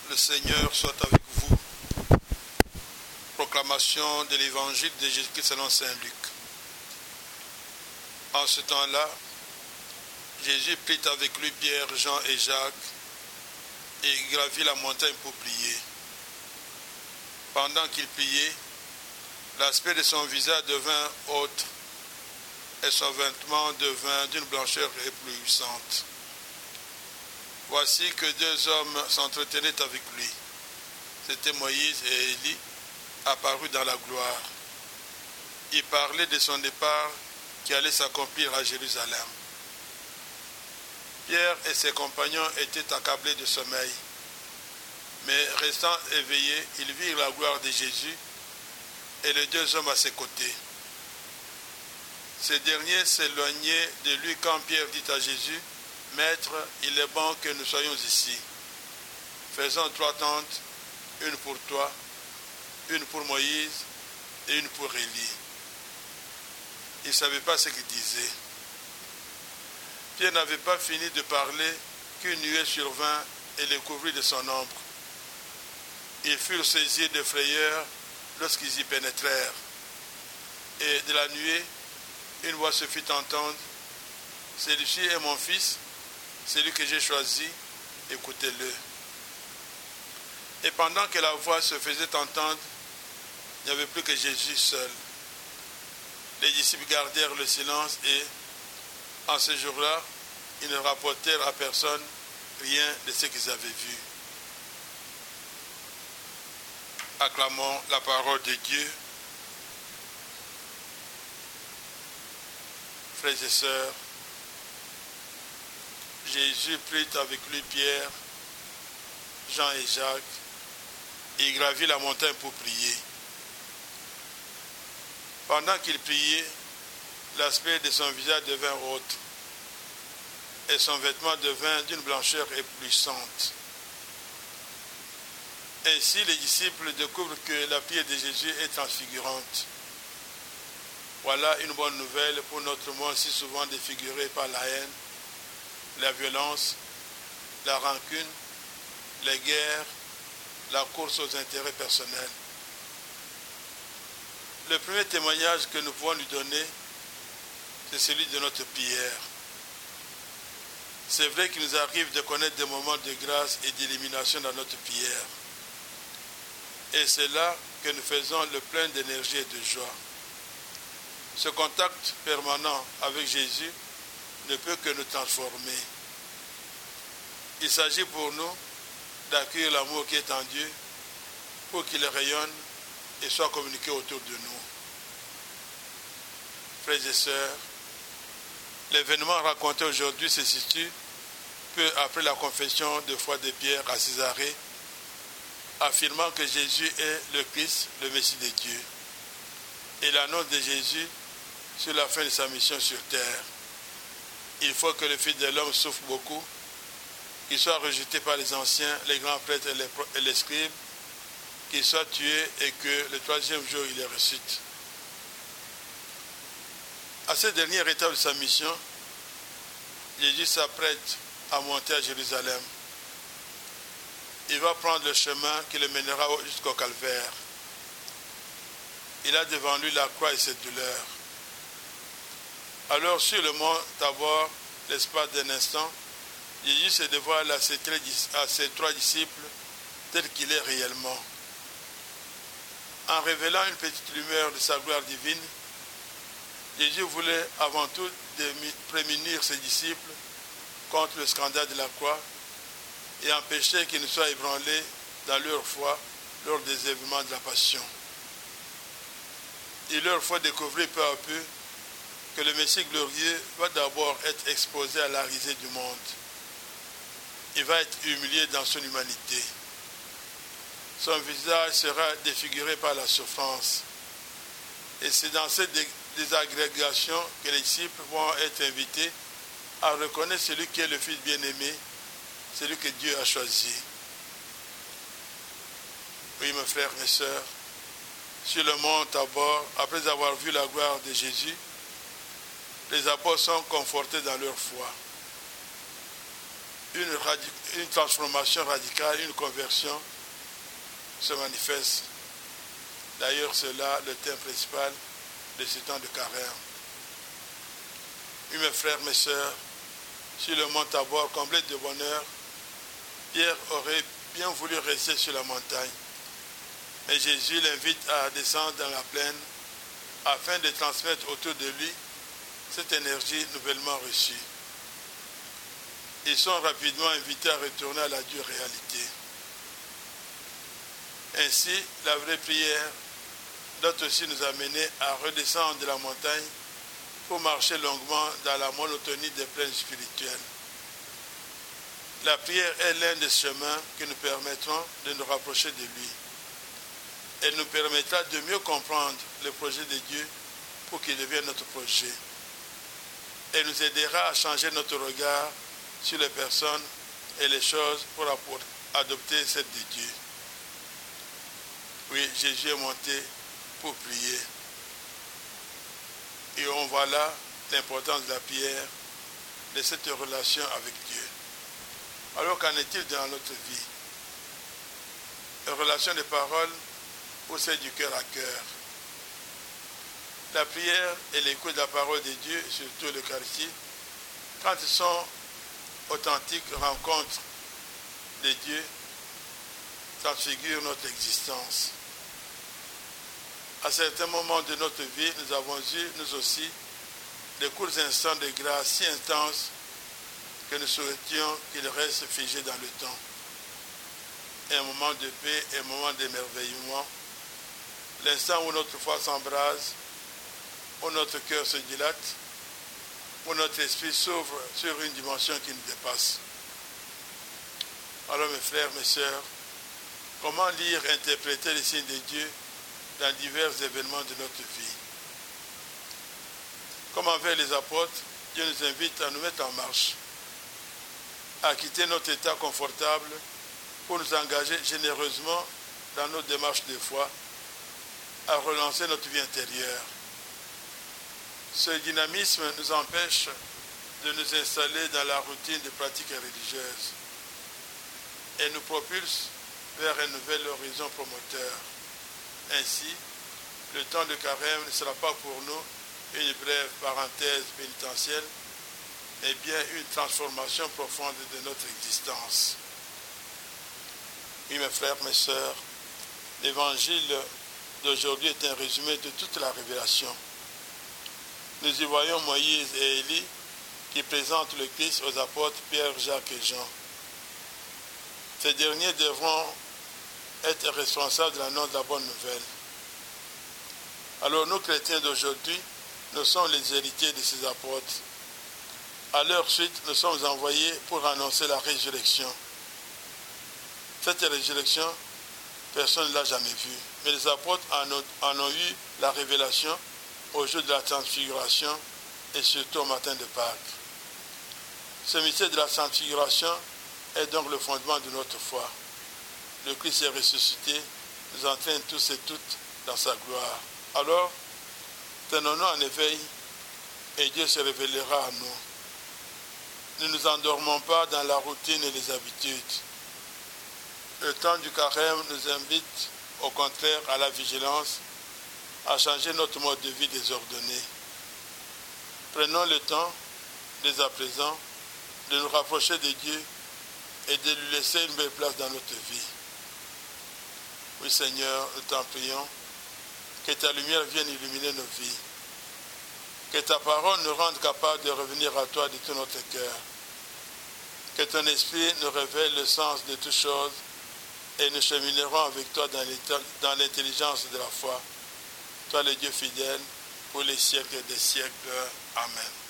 Le Seigneur soit avec vous. Proclamation de l'évangile de Jésus-Christ selon saint Luc. En ce temps-là, Jésus prit avec lui Pierre, Jean et Jacques et gravit la montagne pour prier. Pendant qu'il priait, l'aspect de son visage devint autre et son vêtement devint d'une blancheur éblouissante. Voici que deux hommes s'entretenaient avec lui. C'étaient Moïse et Élie, apparus dans la gloire. Ils parlaient de son départ qui allait s'accomplir à Jérusalem. Pierre et ses compagnons étaient accablés de sommeil, mais restant éveillés, ils virent la gloire de Jésus et les deux hommes à ses côtés. Ces derniers s'éloignaient de lui quand Pierre dit à Jésus: « Maître, il est bon que nous soyons ici. Faisons 3 tentes, une pour toi, une pour Moïse et une pour Élie. » Il ne savait pas ce qu'il disait. Pierre n'avait pas fini de parler qu'une nuée survint et les couvrit de son ombre. Ils furent saisis de frayeur lorsqu'ils y pénétrèrent. Et de la nuée, une voix se fit entendre: « Celui-ci est mon fils, celui que j'ai choisi, écoutez-le. » Et pendant que la voix se faisait entendre, il n'y avait plus que Jésus seul. Les disciples gardèrent le silence et, en ce jour-là, ils ne rapportèrent à personne rien de ce qu'ils avaient vu. Acclamons la parole de Dieu. Frères et sœurs, Jésus prit avec lui Pierre, Jean et Jacques et gravit la montagne pour prier. Pendant qu'il priait, l'aspect de son visage devint autre et son vêtement devint d'une blancheur éblouissante. Ainsi, les disciples découvrent que la prière de Jésus est transfigurante. Voilà une bonne nouvelle pour notre monde si souvent défiguré par la haine, la violence, la rancune, les guerres, la course aux intérêts personnels. Le premier témoignage que nous pouvons lui donner, c'est celui de notre prière. C'est vrai qu'il nous arrive de connaître des moments de grâce et d'élimination dans notre prière. Et c'est là que nous faisons le plein d'énergie et de joie. Ce contact permanent avec Jésus ne peut que nous transformer. Il s'agit pour nous d'accueillir l'amour qui est en Dieu pour qu'il rayonne et soit communiqué autour de nous. Frères et sœurs, l'événement raconté aujourd'hui se situe peu après la confession de foi de Pierre à Césarée, affirmant que Jésus est le Christ, le Messie de Dieu, et l'annonce de Jésus sur la fin de sa mission sur terre. Il faut que le Fils de l'homme souffre beaucoup, qu'il soit rejeté par les anciens, les grands prêtres et les scribes, qu'il soit tué et que le 3e jour il ressuscite. À cette dernière étape de sa mission, Jésus s'apprête à monter à Jérusalem. Il va prendre le chemin qui le mènera jusqu'au calvaire. Il a devant lui la croix et ses douleurs. Alors sur le mont Tabor, l'espace d'un instant, Jésus se dévoile à ses 3 disciples tel qu'il est réellement. En révélant une petite lumière de sa gloire divine, Jésus voulait avant tout prémunir ses disciples contre le scandale de la croix et empêcher qu'ils ne soient ébranlés dans leur foi lors des événements de la passion. Il leur faut découvrir peu à peu que le Messie glorieux va d'abord être exposé à la risée du monde. Il va être humilié dans son humanité. Son visage sera défiguré par la souffrance. Et c'est dans cette désagrégation que les disciples vont être invités à reconnaître celui qui est le Fils bien-aimé, celui que Dieu a choisi. Oui, mes frères, mes sœurs, sur le mont Tabor, après avoir vu la gloire de Jésus, les apôtres sont confortés dans leur foi. une transformation radicale, une conversion se manifeste. D'ailleurs, c'est là le thème principal de ce temps de carême. Oui, mes frères, mes sœurs, sur le mont Tabor, comblé de bonheur, Pierre aurait bien voulu rester sur la montagne. Mais Jésus l'invite à descendre dans la plaine afin de transmettre autour de lui cette énergie nouvellement reçue. Ils sont rapidement invités à retourner à la dure réalité. Ainsi, la vraie prière doit aussi nous amener à redescendre de la montagne pour marcher longuement dans la monotonie des plaines spirituelles. La prière est l'un des chemins qui nous permettront de nous rapprocher de lui. Elle nous permettra de mieux comprendre le projet de Dieu pour qu'il devienne notre projet. Elle nous aidera à changer notre regard sur les personnes et les choses pour adopter celle de Dieu. Oui, Jésus est monté pour prier. Et on voit là l'importance de la prière, de cette relation avec Dieu. Alors qu'en est-il dans notre vie? Une relation de parole ou c'est du cœur à cœur? La prière et l'écoute de la parole de Dieu, surtout l'Eucharistie, quand ils sont authentiques rencontres de Dieu, transfigurent notre existence. À certains moments de notre vie, nous avons eu, nous aussi, de courts instants de grâce si intenses que nous souhaitions qu'ils restent figés dans le temps. Un moment de paix, un moment d'émerveillement, l'instant où notre foi s'embrase, où notre cœur se dilate, où notre esprit s'ouvre sur une dimension qui nous dépasse. Alors mes frères, mes sœurs, comment lire, interpréter les signes de Dieu dans divers événements de notre vie? Comme envers les apôtres, Dieu nous invite à nous mettre en marche, à quitter notre état confortable pour nous engager généreusement dans nos démarches de foi, à relancer notre vie intérieure. Ce dynamisme nous empêche de nous installer dans la routine des pratiques religieuses et nous propulse vers un nouvel horizon promoteur. Ainsi, le temps de carême ne sera pas pour nous une brève parenthèse pénitentielle, mais bien une transformation profonde de notre existence. Oui, mes frères, mes sœurs, l'évangile d'aujourd'hui est un résumé de toute la révélation. Nous y voyons Moïse et Élie qui présentent le Christ aux apôtres Pierre, Jacques et Jean. Ces derniers devront être responsables de l'annonce de la bonne nouvelle. Alors nous, chrétiens d'aujourd'hui, nous sommes les héritiers de ces apôtres. À leur suite, nous sommes envoyés pour annoncer la résurrection. Cette résurrection, personne ne l'a jamais vue. Mais les apôtres en ont eu la révélation au jour de la transfiguration et surtout au matin de Pâques. Ce mystère de la transfiguration est donc le fondement de notre foi. Le Christ est ressuscité, nous entraîne tous et toutes dans sa gloire. Alors, tenons-nous en éveil et Dieu se révélera à nous. Ne nous endormons pas dans la routine et les habitudes. Le temps du carême nous invite au contraire à la vigilance, à changer notre mode de vie désordonné. Prenons le temps, dès à présent, de nous rapprocher de Dieu et de lui laisser une belle place dans notre vie. Oui Seigneur, nous t'en prions, que ta lumière vienne illuminer nos vies, que ta parole nous rende capables de revenir à toi de tout notre cœur, que ton esprit nous révèle le sens de toutes choses et nous cheminerons avec toi dans l'intelligence de la foi. Toi le Dieu fidèle, pour les siècles des siècles. Amen.